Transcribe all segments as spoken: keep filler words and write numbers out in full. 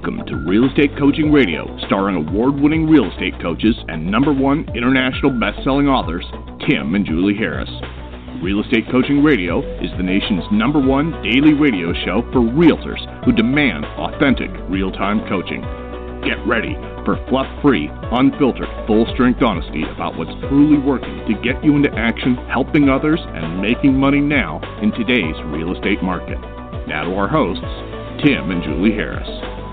Welcome to Real Estate Coaching Radio, starring award-winning real estate coaches and number one international best-selling authors, Tim and Julie Harris. Real Estate Coaching Radio is the nation's number one daily radio show for realtors who demand authentic, real-time coaching. Get ready for fluff-free, unfiltered, full-strength honesty about what's truly working to get you into action, helping others, and making money now in today's real estate market. Now to our hosts, Tim and Julie Harris.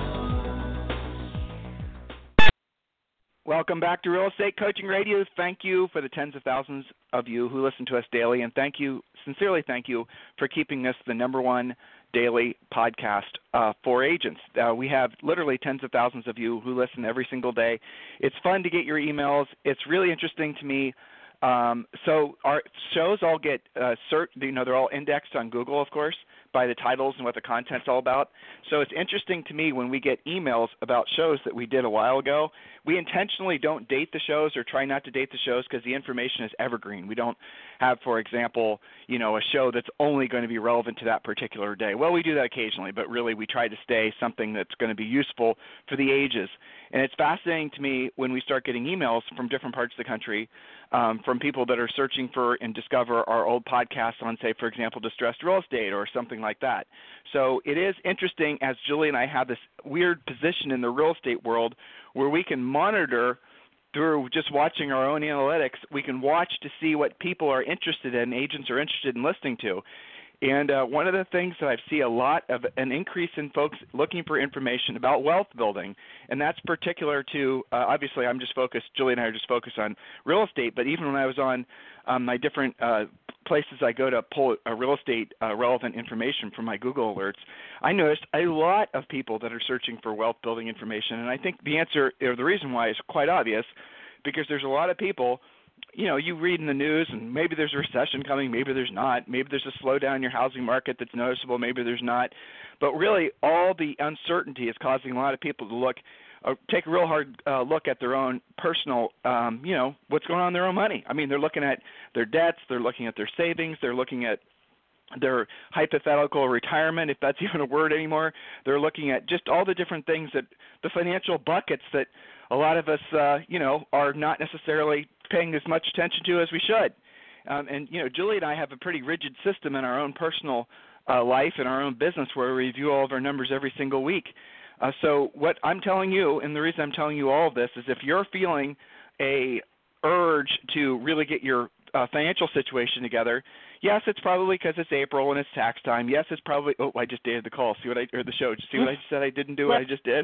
Welcome back to Real Estate Coaching Radio. Thank you for the tens of thousands of you who listen to us daily, and thank you, sincerely thank you, for keeping us the number one daily podcast uh, for agents. Uh, we have literally tens of thousands of you who listen every single day. It's fun to get your emails. It's really interesting to me. Um, so our shows all get, uh, cert, you know, they're all indexed on Google, of course, by the titles and what the content's all about. So it's interesting to me when we get emails about shows that we did a while ago. We intentionally don't date the shows or try not to date the shows because the information is evergreen. We don't have, for example, you know, a show that's only going to be relevant to that particular day. Well, we do that occasionally, but really we try to stay something that's going to be useful for the ages. And it's fascinating to me when we start getting emails from different parts of the country um, from people that are searching for and discover our old podcasts on, say, for example, distressed real estate or something like that. So it is interesting, as Julie and I have this weird position in the real estate world where we can monitor through just watching our own analytics. We can watch to see what people are interested in, agents are interested in listening to. And uh, one of the things that I see a lot of an increase in folks looking for information about wealth building, and that's particular to, uh, obviously I'm just focused, Julie and I are just focused on real estate, but even when I was on um, my different uh, places I go to pull uh, real estate uh, relevant information from my Google alerts, I noticed a lot of people that are searching for wealth building information. And I think the answer, or the reason why, is quite obvious, because there's a lot of people. You know, you read in the news, and maybe there's a recession coming, maybe there's not. Maybe there's a slowdown in your housing market that's noticeable, maybe there's not. But really, all the uncertainty is causing a lot of people to look, uh, take a real hard uh, look at their own personal, um, you know, what's going on in their own money. I mean, they're looking at their debts, they're looking at their savings, they're looking at their hypothetical retirement, if that's even a word anymore. They're looking at just all the different things that the financial buckets that a lot of us, uh, you know, are not necessarily paying as much attention to as we should. Um, and, you know, Julie and I have a pretty rigid system in our own personal uh, life and our own business where we review all of our numbers every single week. Uh, so what I'm telling you, and the reason I'm telling you all of this, is if you're feeling a urge to really get your uh, financial situation together, yes, it's probably because it's April and it's tax time. Yes, it's probably, oh, I just dated the call. See what I, or the show. See what I said I didn't do what I just did?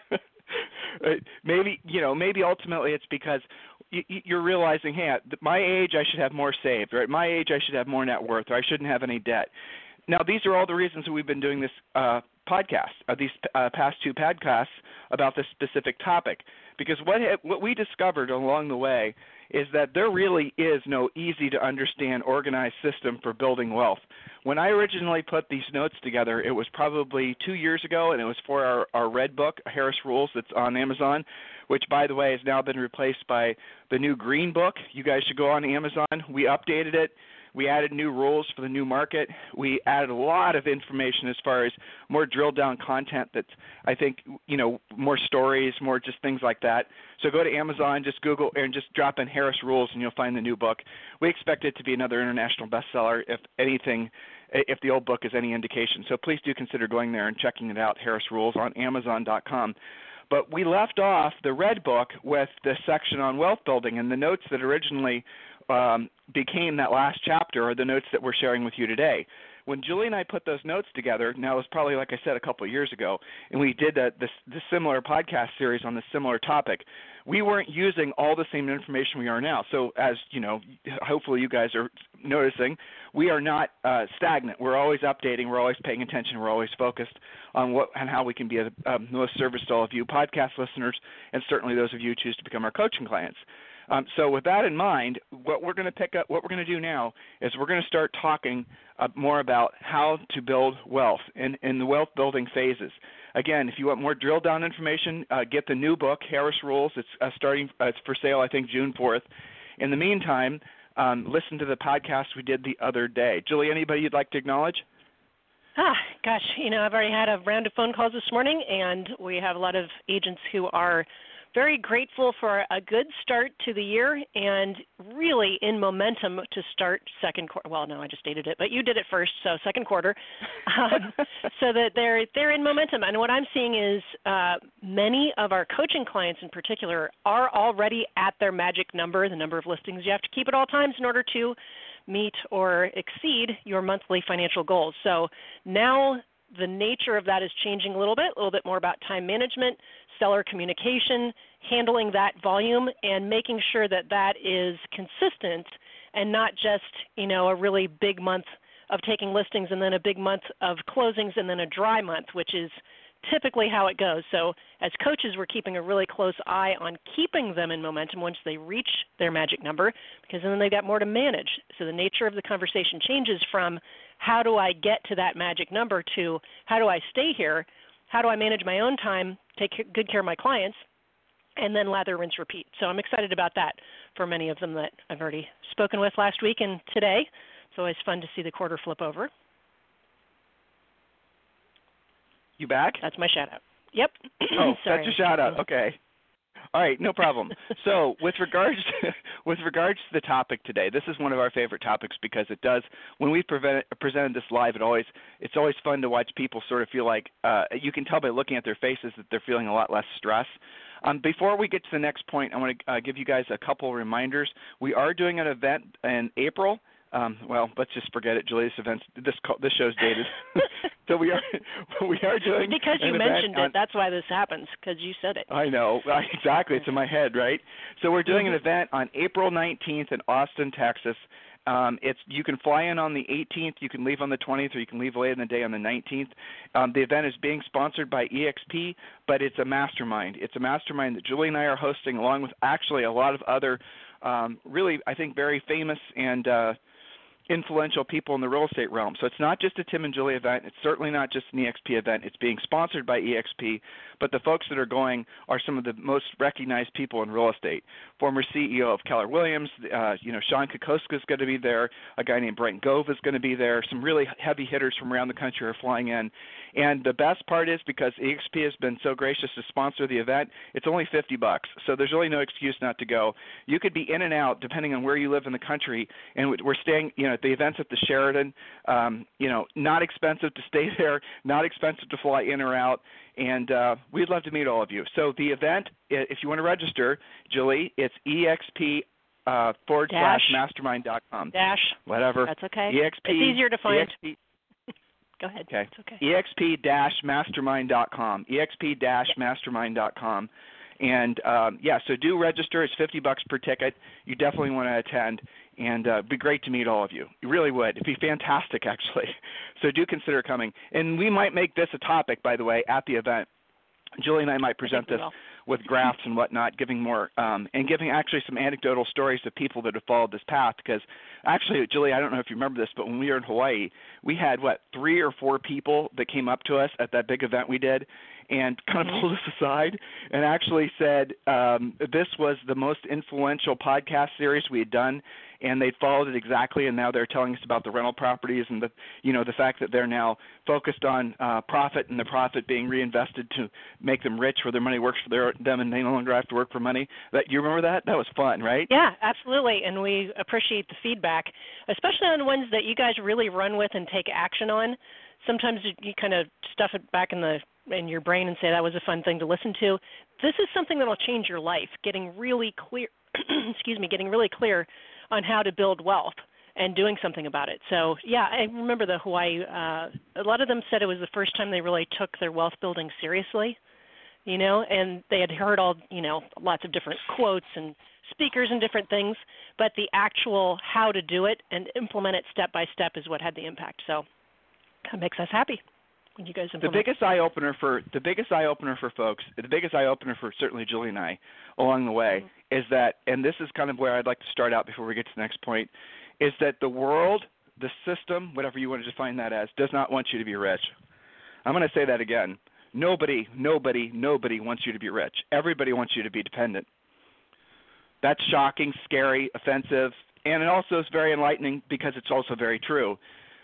Maybe, you know, maybe ultimately it's because you're realizing, hey, at my age I should have more saved, or at my age I should have more net worth, or I shouldn't have any debt. Now, these are all the reasons that we've been doing this uh, podcast, uh, these uh, past two podcasts about this specific topic, because what ha- what we discovered along the way is that there really is no easy-to-understand, organized system for building wealth. When I originally put these notes together, it was probably two years ago, and it was for our, our red book, Harris Rules, that's on Amazon, which, by the way, has now been replaced by the new green book. You guys should go on Amazon. We updated it. We added new rules for the new market. We added a lot of information as far as more drilled down content that's, I think, you know, more stories, more just things like that. So go to Amazon, just Google, and just drop in Harris Rules, and you'll find the new book. We expect it to be another international bestseller, if anything, if the old book is any indication. So please do consider going there and checking it out, Harris Rules, on Amazon dot com. But we left off the red book with the section on wealth building, and the notes that originally um, became that last chapter are the notes that we're sharing with you today. When Julie and I put those notes together, now it was probably, like I said, a couple of years ago, and we did a, this, this similar podcast series on this similar topic, we weren't using all the same information we are now. So as, you know, hopefully you guys are noticing, we are not uh, stagnant. We're always updating. We're always paying attention. We're always focused on what and how we can be of um, most service to all of you podcast listeners, and certainly those of you who choose to become our coaching clients. Um, so with that in mind, what we're going to pick up, what we're going to do now is we're going to start talking uh, more about how to build wealth in, in the wealth building phases. Again, if you want more drill down information, uh, get the new book, Harris Rules. It's uh, starting. Uh, it's for sale, I think, June fourth. In the meantime, um, listen to the podcast we did the other day. Julie, anybody you'd like to acknowledge? Ah, gosh, you know, I've already had a round of phone calls this morning, and we have a lot of agents who are very grateful for a good start to the year and really in momentum to start second quarter. Well, no, I just stated it, but you did it first, so second quarter. Um, so that they're they're in momentum. And what I'm seeing is uh, many of our coaching clients in particular are already at their magic number, the number of listings you have to keep at all times in order to meet or exceed your monthly financial goals. So now the nature of that is changing a little bit, a little bit more about time management, seller communication, handling that volume, and making sure that that is consistent and not just, you know, a really big month of taking listings and then a big month of closings and then a dry month, which is typically how it goes. So as coaches, we're keeping a really close eye on keeping them in momentum once they reach their magic number, because then they've got more to manage. So the nature of the conversation changes from how do I get to that magic number to how do I stay here, how do I manage my own time, take good care of my clients, and then lather, rinse, repeat. So I'm excited about that for many of them that I've already spoken with last week and today. It's always fun to see the quarter flip over. You back? That's my shout out. Yep. Oh, that's your shout out. Okay. All right, no problem. So, with regards to, with regards to the topic today, this is one of our favorite topics because it does. When we prevent, presented this live, it always it's always fun to watch people sort of feel like uh, you can tell by looking at their faces that they're feeling a lot less stress. Um, before we get to the next point, I want to uh, give you guys a couple reminders. We are doing an event in April. Um, well, let's just forget it, Julie. This event's this this show's dated, so we are we are doing because you mentioned it. That's why this happens, because you said it. I know exactly. It's in my head, right? So we're doing an event on April nineteenth in Austin, Texas. Um, it's you can fly in on the eighteenth, you can leave on the twentieth, or you can leave late in the day on the nineteenth. Um, the event is being sponsored by E X P, but it's a mastermind. It's a mastermind that Julie and I are hosting, along with actually a lot of other, um, really I think very famous and uh, influential people in the real estate realm. So it's not just a Tim and Julie event. It's certainly not just an E X P event. It's being sponsored by E X P, but the folks that are going are some of the most recognized people in real estate. Former C E O of Keller Williams, uh, you know, Sean Kokoska is going to be there. A guy named Brent Gove is going to be there. Some really heavy hitters from around the country are flying in. And the best part is, because E X P has been so gracious to sponsor the event, it's only fifty bucks. So there's really no excuse not to go. You could be in and out depending on where you live in the country, and we're staying, you know, at the event's at the Sheraton. Um, you know, not expensive to stay there, not expensive to fly in or out, and uh, we'd love to meet all of you. So the event, if you want to register, Julie, it's E X P uh, forward slash mastermind dot com. Dash. Whatever. That's okay. E X P. It's easier to find. E X P. Go ahead. Okay. It's okay. E X P dash mastermind dot com. E X P dash mastermind dot com. And, um, yeah, so do register. It's fifty bucks per ticket. You definitely want to attend, and uh, it'd be great to meet all of you. You really would. It'd be fantastic, actually. So do consider coming. And we might make this a topic, by the way, at the event. Julie and I might present I this with graphs and whatnot, giving more um, and giving actually some anecdotal stories of people that have followed this path. Because actually, Julie, I don't know if you remember this, but when we were in Hawaii, we had, what, three or four people that came up to us at that big event we did and kind of pulled us aside and actually said um, this was the most influential podcast series we had done, and they followed it exactly, and now they're telling us about the rental properties and the, you know, the fact that they're now focused on uh, profit and the profit being reinvested to make them rich, where their money works for their, them and they no longer have to work for money. That, you remember that? That was fun, right? Yeah, absolutely, and we appreciate the feedback, especially on ones that you guys really run with and take action on. Sometimes you, you kind of stuff it back in the in your brain and say that was a fun thing to listen to. This is something that will change your life, getting really clear, excuse me, getting really clear on how to build wealth and doing something about it. So, yeah, I remember the Hawaii, uh, a lot of them said it was the first time they really took their wealth building seriously, you know, and they had heard all, you know, lots of different quotes and speakers and different things, but the actual how to do it and implement it step by step is what had the impact. So that makes us happy when you guys implement. The biggest eye opener for the biggest eye opener for folks, the biggest eye opener for certainly Julie and I along the way mm-hmm. is that, and this is kind of where I'd like to start out before we get to the next point, is that the world, the system, whatever you want to define that as, does not want you to be rich. I'm going to say that again. Nobody, nobody, nobody wants you to be rich. Everybody wants you to be dependent. That's shocking, scary, offensive, and it also is very enlightening because it's also very true.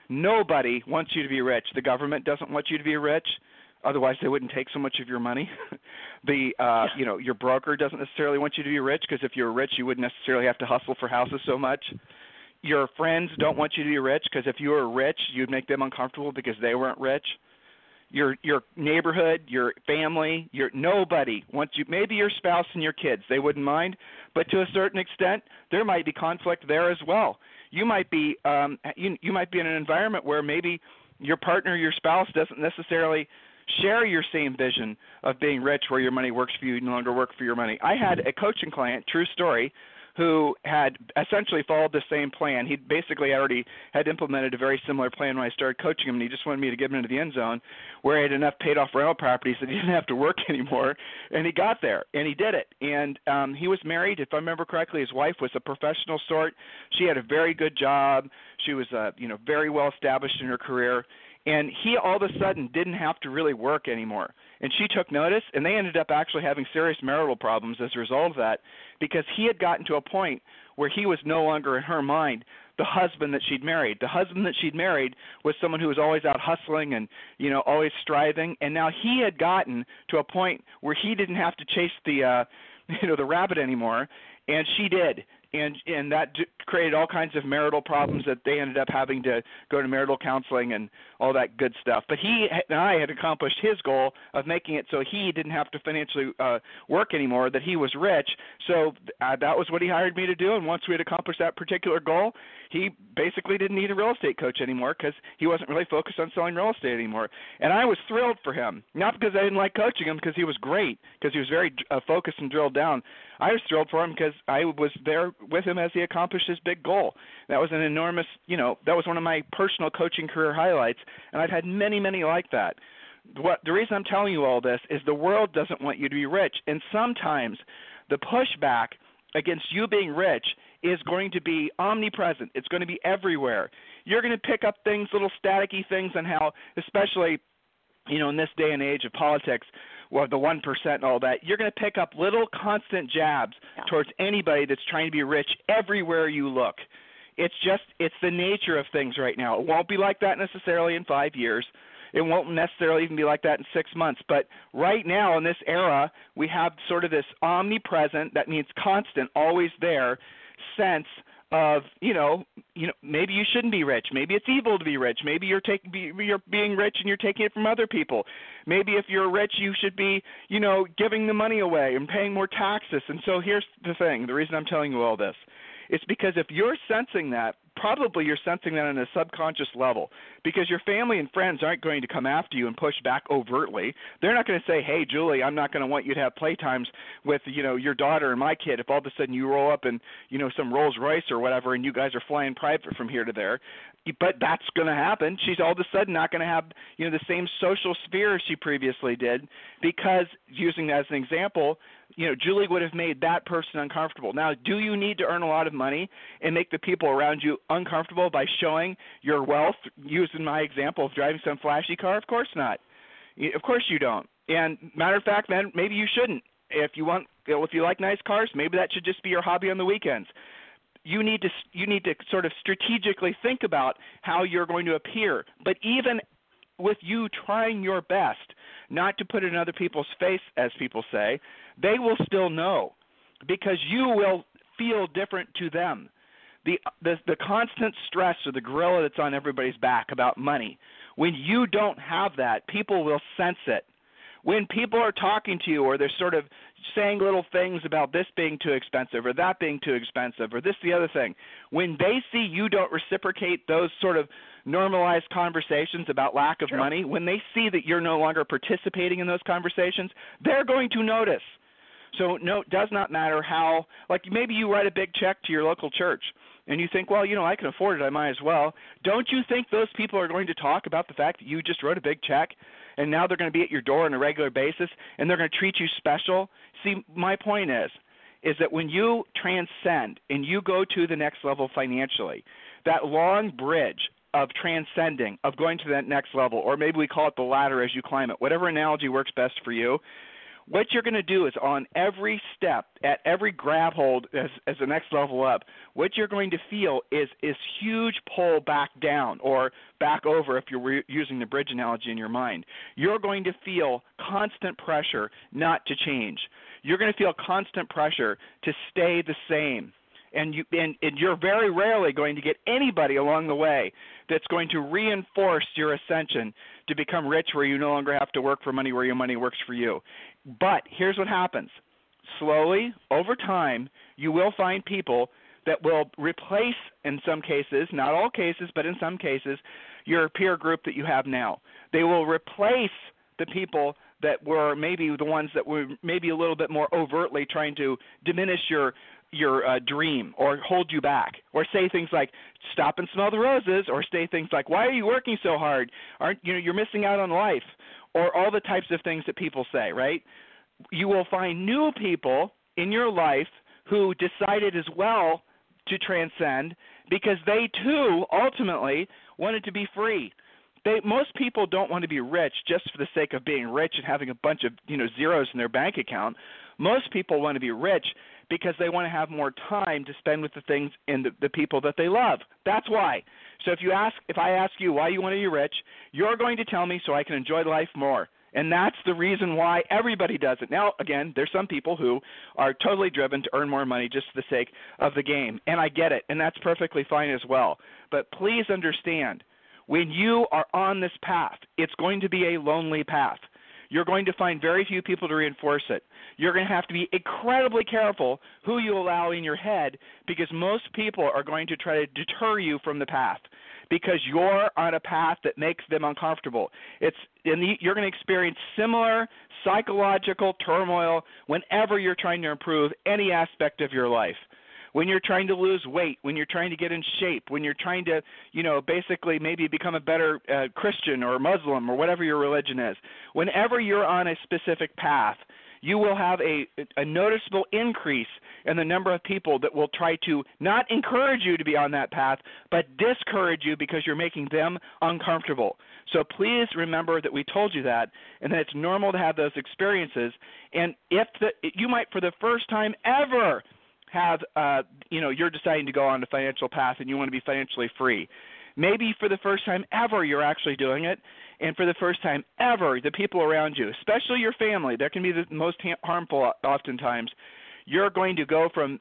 Nobody wants you to be rich. The government doesn't want you to be rich. Otherwise, they wouldn't take so much of your money. the uh, yeah. you know, your broker doesn't necessarily want you to be rich, because if you're rich, you wouldn't necessarily have to hustle for houses so much. Your friends don't want you to be rich, because if you were rich, you'd make them uncomfortable because they weren't rich. Your your neighborhood, your family, your nobody wants you. Maybe your spouse and your kids, they wouldn't mind, but to a certain extent, there might be conflict there as well. You might be um, you you might be in an environment where maybe your partner, your spouse, doesn't necessarily share your same vision of being rich, where your money works for you, no longer work for your money. I had a coaching client, true story, who had essentially followed the same plan. He basically already had implemented a very similar plan when I started coaching him, and he just wanted me to get him into the end zone where he had enough paid off rental properties that he didn't have to work anymore, and he got there, and he did it. And um, he was married, if I remember correctly. His wife was a professional sort. She had a very good job. She was uh, you know, very well established in her career. And he all of a sudden didn't have to really work anymore. And she took notice, and they ended up actually having serious marital problems as a result of that, because he had gotten to a point where he was no longer in her mind the husband that she'd married. The husband that she'd married was someone who was always out hustling and, you know, always striving. And now he had gotten to a point where he didn't have to chase the, uh, you know, the rabbit anymore, and she did. And and that d- created all kinds of marital problems that they ended up having to go to marital counseling and all that good stuff. But he and I had accomplished his goal of making it so he didn't have to financially uh, work anymore, that he was rich. So uh, that was what he hired me to do. And once we had accomplished that particular goal, he basically didn't need a real estate coach anymore, because he wasn't really focused on selling real estate anymore. And I was thrilled for him, not because I didn't like coaching him, because he was great, because he was very uh, focused and drilled down. I was thrilled for him because I was there with him as he accomplished his big goal. That was an enormous, you know, that was one of my personal coaching career highlights, and I've had many, many like that. What the reason I'm telling you all this is the world doesn't want you to be rich, and sometimes the pushback against you being rich is going to be omnipresent. It's going to be everywhere. You're going to pick up things, little staticky things, on how, especially, you know, in this day and age of politics, well, the one percent and all that, you're going to pick up little constant jabs yeah. towards anybody that's trying to be rich everywhere you look. It's just, it's the nature of things right now. It won't be like that necessarily in five years. It won't necessarily even be like that in six months. But right now in this era, we have sort of this omnipresent, that means constant, always there, sense of, you know, you know, maybe you shouldn't be rich. Maybe it's evil to be rich. Maybe you're taking, be, you're being rich and you're taking it from other people. Maybe if you're rich, you should be, you know, giving the money away and paying more taxes. And so here's the thing. The reason I'm telling you all this is because if you're sensing that, probably you're sensing that on a subconscious level, because your family and friends aren't going to come after you and push back overtly. They're not going to say, hey, Julie, I'm not going to want you to have playtimes with, you know, your daughter and my kid if all of a sudden you roll up in, you know, some Rolls Royce or whatever and you guys are flying private from here to there. But that's going to happen. She's all of a sudden not going to have, you know, the same social sphere as she previously did, because, using that as an example, you know, Julie would have made that person uncomfortable. Now, do you need to earn a lot of money and make the people around you uncomfortable by showing your wealth, using my example of driving some flashy car? Of course not. Of course you don't. And matter of fact, then maybe you shouldn't. If you want, if you like nice cars, maybe that should just be your hobby on the weekends. You need to you need to sort of strategically think about how you're going to appear. But even with you trying your best not to put it in other people's face, as people say, they will still know, because you will feel different to them. The, the the constant stress or the gorilla that's on everybody's back about money, when you don't have that, people will sense it. When people are talking to you, or they're sort of saying little things about this being too expensive or that being too expensive or this the other thing, when they see you don't reciprocate those sort of normalized conversations about lack of True. money, when they see that you're no longer participating in those conversations, they're going to notice. So no, it does not matter how, like maybe you write a big check to your local church and you think, well, you know, I can afford it, I might as well. Don't you think those people are going to talk about the fact that you just wrote a big check and now they're going to be at your door on a regular basis and they're going to treat you special? See, my point is, is that when you transcend and you go to the next level financially, that long bridge of transcending, of going to that next level, or maybe we call it the ladder as you climb it, whatever analogy works best for you, what you're going to do is on every step, at every grab hold as, as the next level up, what you're going to feel is is huge pull back down or back over if you're re- using the bridge analogy in your mind. You're going to feel constant pressure not to change. You're going to feel constant pressure to stay the same. And, you, and, and you're very rarely going to get anybody along the way that's going to reinforce your ascension to become rich where you no longer have to work for money, where your money works for you. But here's what happens. Slowly, over time, you will find people that will replace, in some cases, not all cases, but in some cases, your peer group that you have now. They will replace the people that were maybe the ones that were maybe a little bit more overtly trying to diminish your your uh, dream or hold you back or say things like stop and smell the roses or say things like why are you working so hard? Aren't you know you're missing out on life, or all the types of things that people say, right? You will find new people in your life who decided as well to transcend because they too ultimately wanted to be free. They, most people don't want to be rich just for the sake of being rich and having a bunch of you know zeros in their bank account. Most people want to be rich because they want to have more time to spend with the things and the, the people that they love. That's why. So if you ask, if I ask you why you want to be rich, you're going to tell me so I can enjoy life more. And that's the reason why everybody does it. Now, again, there's some people who are totally driven to earn more money just for the sake of the game. And I get it, and that's perfectly fine as well. But please understand, when you are on this path, it's going to be a lonely path. You're going to find very few people to reinforce it. You're going to have to be incredibly careful who you allow in your head because most people are going to try to deter you from the path because you're on a path that makes them uncomfortable. It's in the, you're going to experience similar psychological turmoil whenever you're trying to improve any aspect of your life. When you're trying to lose weight, when you're trying to get in shape, when you're trying to, you know, basically maybe become a better uh, Christian or Muslim or whatever your religion is, whenever you're on a specific path, you will have a, a noticeable increase in the number of people that will try to not encourage you to be on that path, but discourage you because you're making them uncomfortable. So please remember that we told you that, and that it's normal to have those experiences. And if the, you might, for the first time ever, have, uh, you know, you're deciding to go on a financial path and you want to be financially free. Maybe for the first time ever you're actually doing it, and for the first time ever the people around you, especially your family, that can be the most harmful oftentimes, you're going to go from,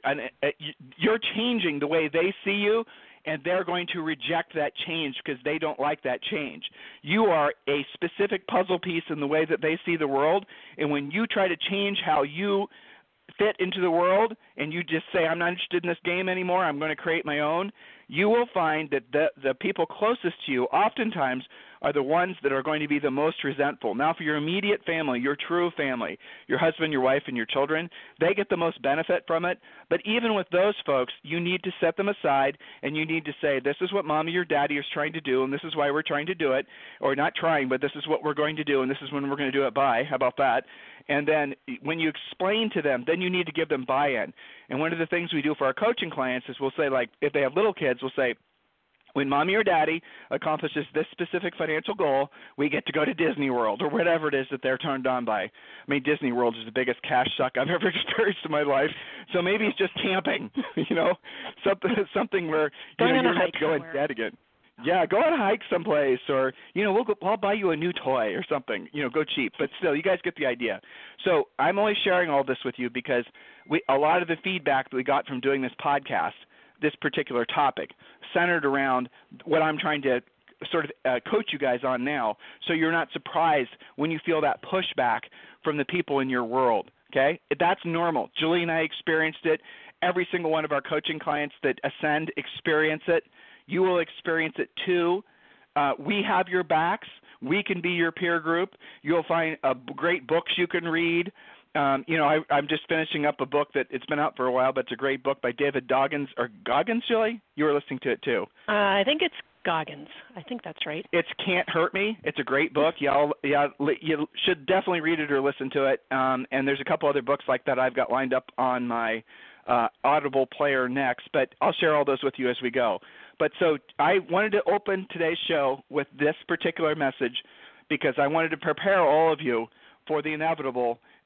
you're changing the way they see you, and they're going to reject that change because they don't like that change. You are a specific puzzle piece in the way that they see the world, and when you try to change how you fit into the world and you just say, I'm not interested in this game anymore, I'm going to create my own, you will find that the, the people closest to you oftentimes are the ones that are going to be the most resentful. Now, for your immediate family, your true family, your husband, your wife, and your children, they get the most benefit from it. But even with those folks, you need to set them aside and you need to say, this is what mommy or daddy is trying to do, and this is why we're trying to do it, or not trying, but this is what we're going to do, and this is when we're going to do it by. How about that? And then when you explain to them, then you need to give them buy-in. And one of the things we do for our coaching clients is we'll say, like, if they have little kids, we'll say, when mommy or daddy accomplishes this specific financial goal, we get to go to Disney World or whatever it is that they're turned on by. I mean, Disney World is the biggest cash suck I've ever experienced in my life. So maybe it's just camping, you know, something something where you know, you don't have to go in debt again. Yeah, go on a hike someplace, or you know, we'll go, I'll buy you a new toy or something. You know, go cheap, but still, you guys get the idea. So I'm only sharing all this with you because we a lot of the feedback that we got from doing this podcast, this particular topic, centered around what I'm trying to sort of uh, coach you guys on now, so you're not surprised when you feel that pushback from the people in your world. Okay, that's normal. Julie and I experienced it. Every single one of our coaching clients that ascend experience it. You will experience it too. Uh, we have your backs. We can be your peer group. You'll find uh, great books you can read. Um, you know, I, I'm just finishing up a book that it's been out for a while, but it's a great book by David Goggins, or Goggins, Julie? You were listening to it too. Uh, I think it's Goggins. I think that's right. It's Can't Hurt Me. It's a great book. Y'all, yeah, you should definitely read it or listen to it. Um, and there's a couple other books like that I've got lined up on my uh, Audible player next, but I'll share all those with you as we go. But so I wanted to open today's show with this particular message because I wanted to prepare all of you for the inevitable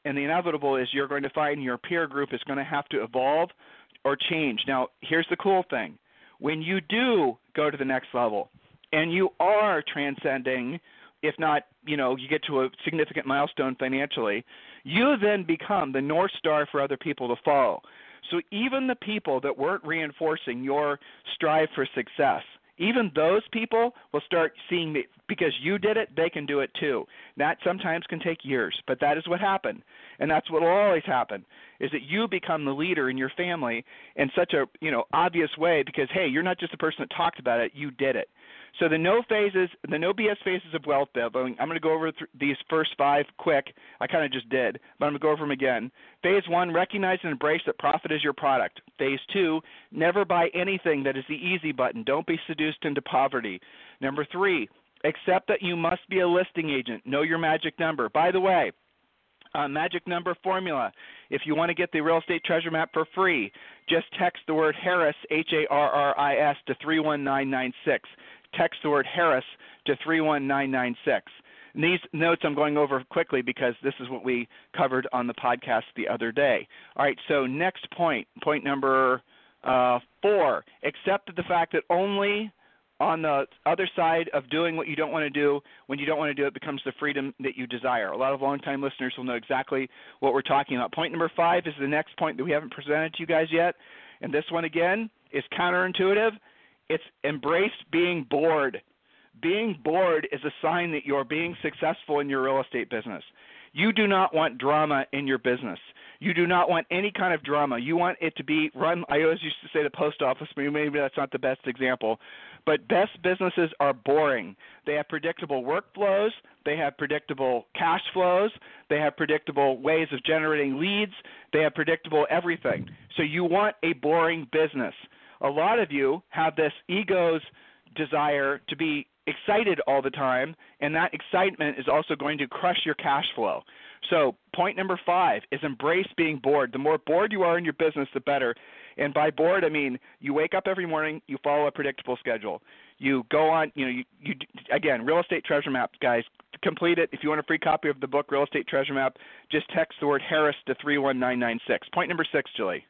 and the inevitable is you're going to find your peer group is going to have to evolve or change. Now, here's the cool thing. When you do go to the next level and you are transcending, if not, you know, you get to a significant milestone financially, you then become the North Star for other people to follow. So even the people that weren't reinforcing your strive for success, even those people will start seeing that because you did it, they can do it too. That sometimes can take years, but that is what happened. And that's what will always happen, is that you become the leader in your family in such a, you know, obvious way because, hey, you're not just the person that talked about it, you did it. So the no phases, the no B S phases of wealth building, I'm going to go over th- these first five quick. I kind of just did, but I'm going to go over them again. Phase one, recognize and embrace that profit is your product. Phase two, never buy anything that is the easy button. Don't be seduced into poverty. Number three, accept that you must be a listing agent. Know your magic number. By the way, Uh, magic number formula. If you want to get the real estate treasure map for free, just text the word Harris, H A R R I S, to three one nine nine six. Text the word Harris to three one nine nine six. And these notes I'm going over quickly because this is what we covered on the podcast the other day. All right, so next point, point number uh, four, accept the fact that only on the other side of doing what you don't want to do, when you don't want to do it, becomes the freedom that you desire. A lot of long-time listeners will know exactly what we're talking about. Point number five is the next point that we haven't presented to you guys yet, and this one, again, is counterintuitive. It's embrace being bored. Being bored is a sign that you're being successful in your real estate business. You do not want drama in your business. You do not want any kind of drama. You want it to be run. I always used to say the post office, but maybe that's not the best example. But best businesses are boring. They have predictable workflows. They have predictable cash flows. They have predictable ways of generating leads. They have predictable everything. So you want a boring business. A lot of you have this ego's desire to be excited all the time, and that excitement is also going to crush your cash flow. So point number five is embrace being bored. The more bored you are in your business, the better. And by bored, I mean you wake up every morning, you follow a predictable schedule. You go on, you know, you, you again, Real Estate Treasure Map, guys, complete it. If you want a free copy of the book, Real Estate Treasure Map, just text the word Harris to three one nine nine six. Point number six, Julie.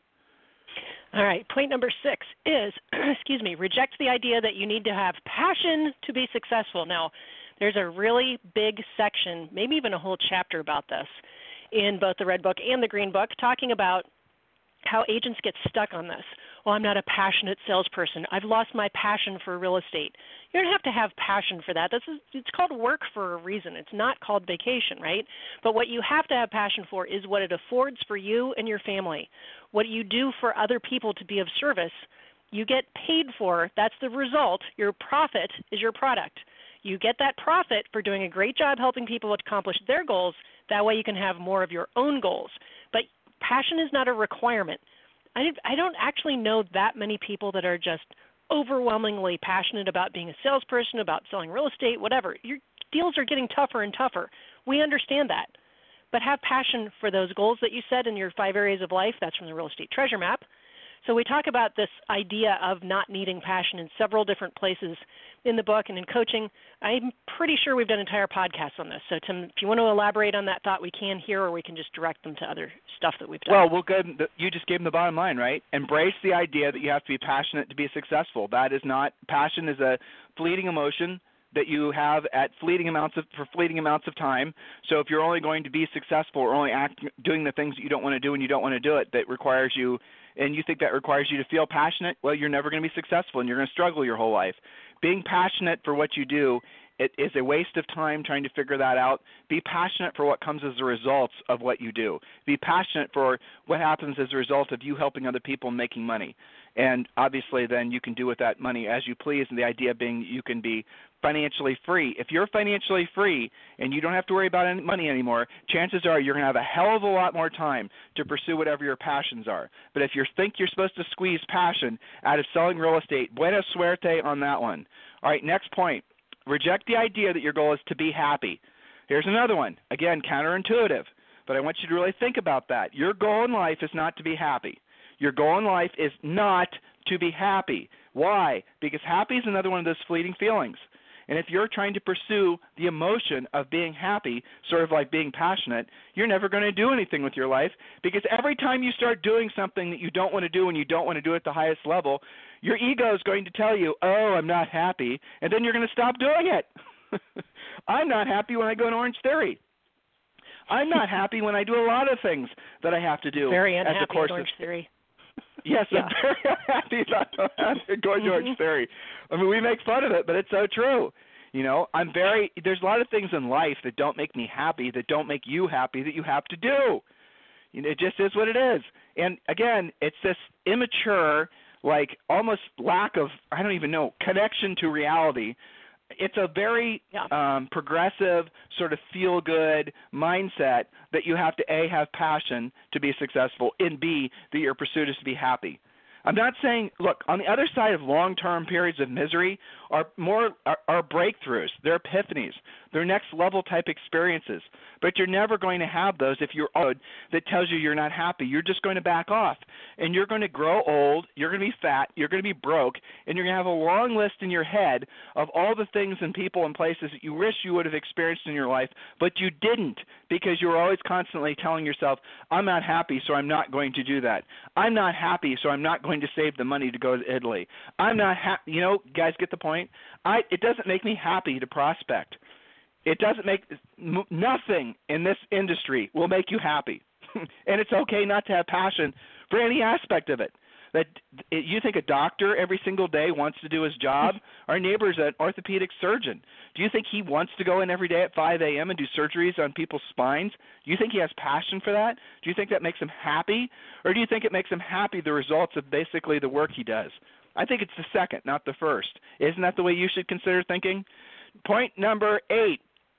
All right, point number six is, excuse me, reject the idea that you need to have passion to be successful. Now, there's a really big section, maybe even a whole chapter about this in both the Red Book and the Green Book, talking about how agents get stuck on this. Well, I'm not a passionate salesperson. I've lost my passion for real estate. You don't have to have passion for that. This is, it's called work for a reason. It's not called vacation, right? But what you have to have passion for is what it affords for you and your family. What you do for other people to be of service, you get paid for. That's the result. Your profit is your product. You get that profit for doing a great job helping people accomplish their goals. That way you can have more of your own goals. But passion is not a requirement. I, I don't actually know that many people that are just overwhelmingly passionate about being a salesperson, about selling real estate, whatever. Your deals are getting tougher and tougher. We understand that. But have passion for those goals that you set in your five areas of life. That's from the Real Estate Treasure Map. So we talk about this idea of not needing passion in several different places in the book and in coaching. I'm pretty sure we've done entire podcasts on this. So, Tim, if you want to elaborate on that thought, we can here, or we can just direct them to other stuff that we've done. Well, we'll go, you just gave them the bottom line, right? Embrace the idea that you have to be passionate to be successful. That is not – passion is a fleeting emotion that you have at fleeting amounts of for fleeting amounts of time. So if you're only going to be successful or only act, doing the things that you don't want to do and you don't want to do it, that requires you – and you think that requires you to feel passionate, well, you're never going to be successful and you're going to struggle your whole life. Being passionate for what you do, it is a waste of time trying to figure that out. Be passionate for what comes as a result of what you do. Be passionate for what happens as a result of you helping other people and making money. And obviously then you can do with that money as you please, and the idea being you can be financially free. If you're financially free and you don't have to worry about any money anymore, chances are you're going to have a hell of a lot more time to pursue whatever your passions are. But if you think you're supposed to squeeze passion out of selling real estate, buena suerte on that one. All right, next point. Reject the idea that your goal is to be happy. Here's another one. Again, counterintuitive, but I want you to really think about that. Your goal in life is not to be happy. Your goal in life is not to be happy. Why? Because happy is another one of those fleeting feelings. And if you're trying to pursue the emotion of being happy, sort of like being passionate, you're never going to do anything with your life, because every time you start doing something that you don't want to do and you don't want to do at the highest level, your ego is going to tell you, oh, I'm not happy, and then you're going to stop doing it. I'm not happy when I go to Orange Theory. I'm not happy when I do a lot of things that I have to do. Very unhappy as a course at Orange of, Theory. Yes, Yeah. I'm very unhappy about going to Orange Theory. I mean, we make fun of it, but it's so true. You know, I'm very, there's a lot of things in life that don't make me happy, that don't make you happy, that you have to do. You know, it just is what it is. And again, it's this immature, like almost lack of, I don't even know, connection to reality. It's a very yeah. um, progressive, sort of feel-good mindset that you have to, A, have passion to be successful, and B, that your pursuit is to be happy. I'm not saying, look, on the other side of long-term periods of misery are more are, are breakthroughs, they're epiphanies, they're next-level type experiences. But you're never going to have those if you're old that tells you you're not happy. You're just going to back off, and you're going to grow old, you're going to be fat, you're going to be broke, and you're going to have a long list in your head of all the things and people and places that you wish you would have experienced in your life, but you didn't, because you were always constantly telling yourself, I'm not happy, so I'm not going to do that. I'm not happy, so I'm not going to save the money to go to Italy. I'm not happy. You know, guys get the point? I It doesn't make me happy to prospect. It doesn't make – nothing in this industry will make you happy. And it's okay not to have passion for any aspect of it. That you think a doctor every single day wants to do his job? Our neighbor's an orthopedic surgeon. Do you think he wants to go in every day at five a.m. and do surgeries on people's spines? Do you think he has passion for that? Do you think that makes him happy? Or do you think it makes him happy the results of basically the work he does? I think it's the second, not the first. Isn't that the way you should consider thinking? Point number eight.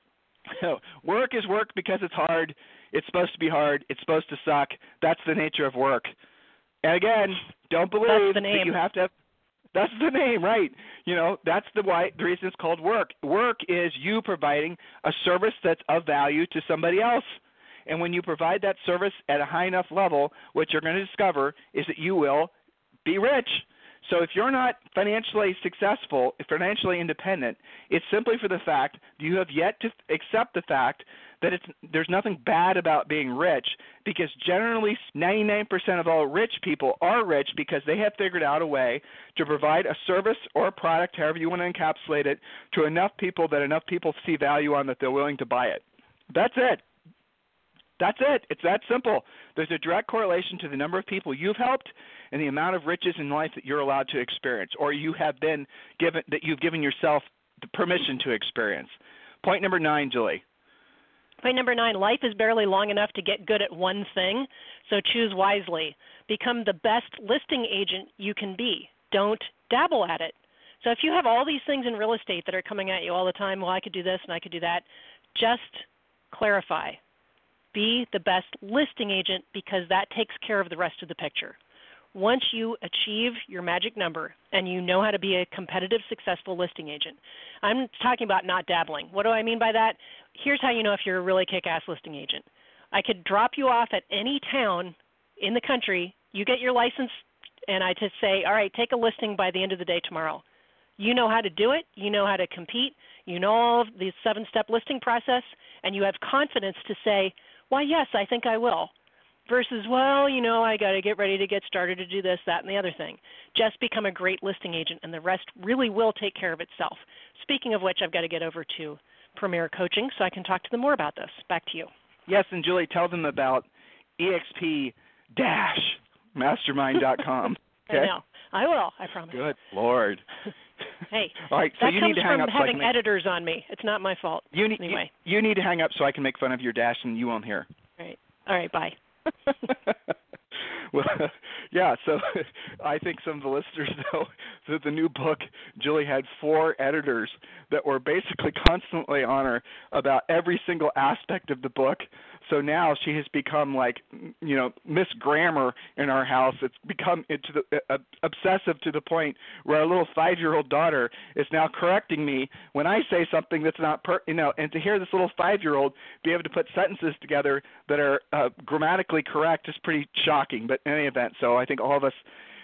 Work is work because it's hard. It's supposed to be hard. It's supposed to suck. That's the nature of work. And again, don't believe that you have to have – that's the name, right. You know, that's the why the reason it's called work. Work is you providing a service that's of value to somebody else. And when you provide that service at a high enough level, what you're going to discover is that you will be rich. So if you're not financially successful, financially independent, it's simply for the fact that you have yet to accept the fact that it's, there's nothing bad about being rich, because generally ninety-nine percent of all rich people are rich because they have figured out a way to provide a service or a product, however you want to encapsulate it, to enough people that enough people see value on that they're willing to buy it. That's it. That's it. It's that simple. There's a direct correlation to the number of people you've helped and the amount of riches in life that you're allowed to experience, or you have been given, that you've given yourself the permission to experience. Point number nine, Julie. Point number nine, life is barely long enough to get good at one thing, so choose wisely. Become the best listing agent you can be. Don't dabble at it. So if you have all these things in real estate that are coming at you all the time, well, I could do this and I could do that, just clarify. Be the best listing agent, because that takes care of the rest of the picture. Once you achieve your magic number and you know how to be a competitive, successful listing agent, I'm talking about not dabbling. What do I mean by that? Here's how you know if you're a really kick-ass listing agent. I could drop you off at any town in the country, you get your license, and I just say, all right, take a listing by the end of the day tomorrow. You know how to do it. You know how to compete. You know all of the seven-step listing process, and you have confidence to say, why, yes, I think I will, versus, well, you know, I got to get ready to get started to do this, that, and the other thing. Just become a great listing agent, and the rest really will take care of itself. Speaking of which, I've got to get over to Premier Coaching so I can talk to them more about this. Back to you. Yes, and Julie, tell them about E X P mastermind dot com. Okay? I know. I will, I promise. Good Lord. Hey, all right, so that you comes need to hang from up so having I can make... editors on me. It's not my fault. You need, anyway. you, you need to hang up so I can make fun of your dash and you won't hear. All right. All right, bye. Well, yeah, so I think some of the listeners know that the new book, Julie had four editors that were basically constantly on her about every single aspect of the book. So now she has become like, you know, Miss Grammar in our house. It's become into the, uh, obsessive to the point where our little five-year-old daughter is now correcting me when I say something that's not, per, you know, and to hear this little five-year-old be able to put sentences together that are uh, grammatically correct is pretty shocking. But in any event, so I think all of us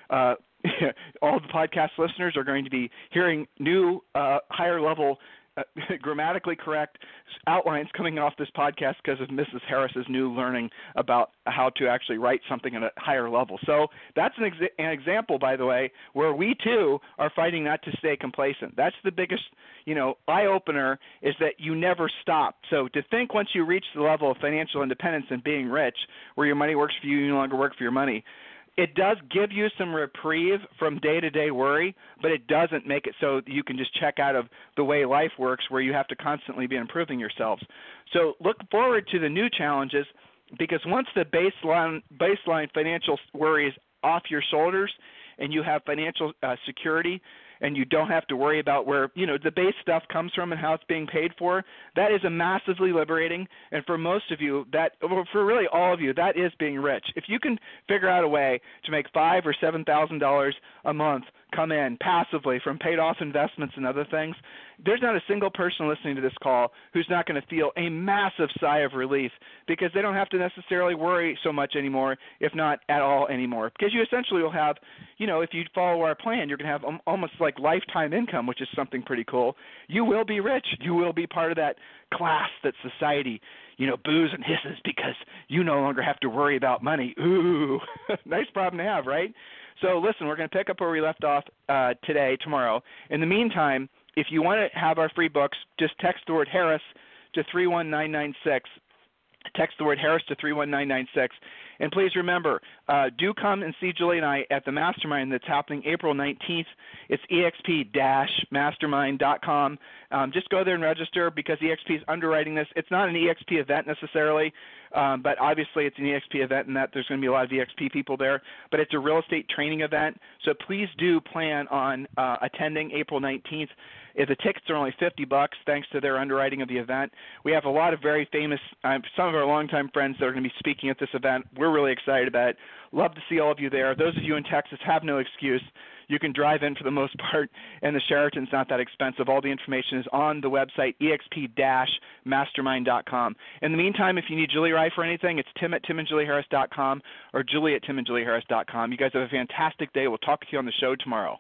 uh, all the podcast listeners are going to be hearing new, uh, higher level, uh, grammatically correct outlines coming off this podcast because of Missus Harris's new learning about how to actually write something at a higher level. So that's an, exa- an example, by the way, where we too are fighting not to stay complacent. That's the biggest, you know, eye opener, is that you never stop. So to think once you reach the level of financial independence and being rich, where your money works for you, you no longer work for your money, it does give you some reprieve from day-to-day worry, but it doesn't make it so you can just check out of the way life works, where you have to constantly be improving yourselves. So look forward to the new challenges, because once the baseline baseline financial worry is off your shoulders and you have financial uh, security, and you don't have to worry about where, you know, the base stuff comes from and how it's being paid for, that is a massively liberating. And for most of you, that, well, for really all of you, that is being rich. If you can figure out a way to make five or seven thousand dollars a month come in passively from paid off investments and other things, there's not a single person listening to this call who's not going to feel a massive sigh of relief, because they don't have to necessarily worry so much anymore, if not at all anymore. Because you essentially will have, you know, if you follow our plan, you're going to have um, almost like lifetime income, which is something pretty cool. You will be rich. You will be part of that class that society, you know, boos and hisses because you no longer have to worry about money. Ooh, nice problem to have, right? So listen, we're going to pick up where we left off uh, today, tomorrow. In the meantime, if you want to have our free books, just text the word Harris to three one nine nine six. Text the word Harris to three one nine nine six. And please remember, uh, do come and see Julie and I at the Mastermind that's happening April nineteenth. It's E X P mastermind dot com. Um, just go there and register, because E X P is underwriting this. It's not an E X P event necessarily, um, but obviously it's an E X P event in that there's going to be a lot of E X P people there. But it's a real estate training event, so please do plan on uh, attending April nineteenth. If the tickets are only fifty bucks, thanks to their underwriting of the event. We have a lot of very famous, um, some of our longtime friends that are going to be speaking at this event. We're really excited about it. Love to see all of you there. Those of you in Texas have no excuse. You can drive in for the most part, and the Sheraton's not that expensive. All the information is on the website, E X P mastermind dot com. In the meantime, if you need Julie Rye for anything, it's tim at tim and julie harris dot com or julie at tim and julie harris dot com. You guys have a fantastic day. We'll talk to you on the show tomorrow.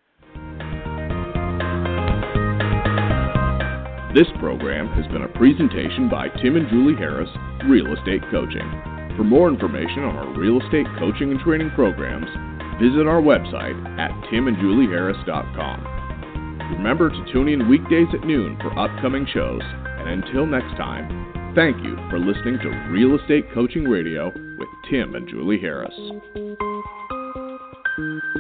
This program has been a presentation by Tim and Julie Harris, Real Estate Coaching. For more information on our real estate coaching and training programs, visit our website at tim and julie harris dot com. Remember to tune in weekdays at noon for upcoming shows, and until next time, thank you for listening to Real Estate Coaching Radio with Tim and Julie Harris.